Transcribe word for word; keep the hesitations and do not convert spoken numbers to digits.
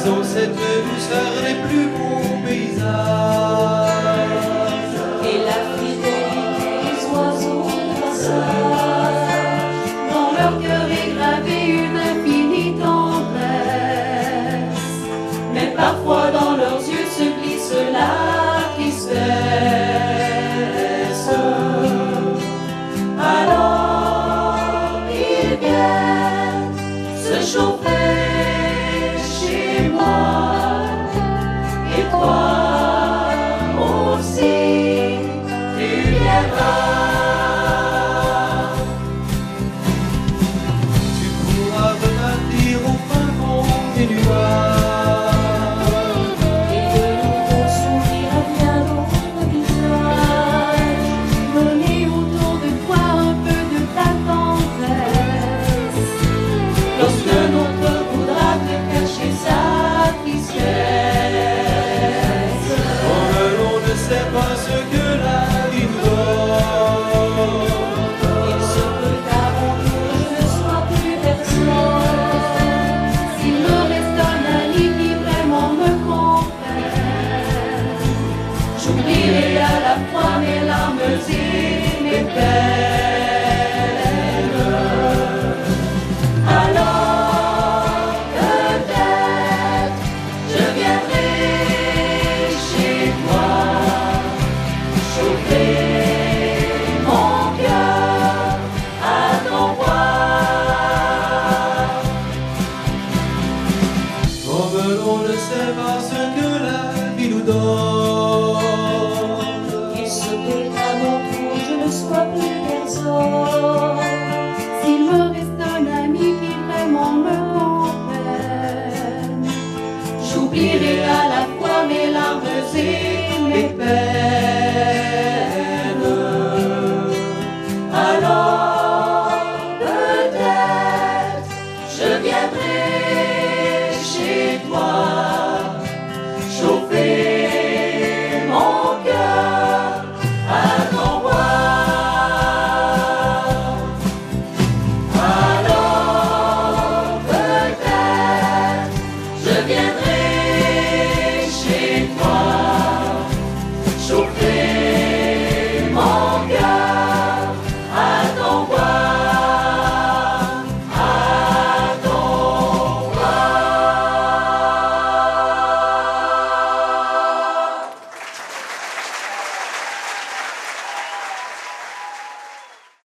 ils ont cette douceur des plus beaux paysages. Et la fidélité des oiseaux passages, dans leur cœur est gravée une infinie tendresse, mais parfois dans leurs yeux se glisse la tristesse. Alors ils viennent se chauffer chez moi, et toi aussi tu viendras. Tu pourras repartir au fin fond des nuages, Et de nouveaux sourires à bien d'autres visages, donner autour de toi un peu de ta tendresse, lorsque l'autre voudra te cacher sa tristesse. comme l'on ne sait pas ce que la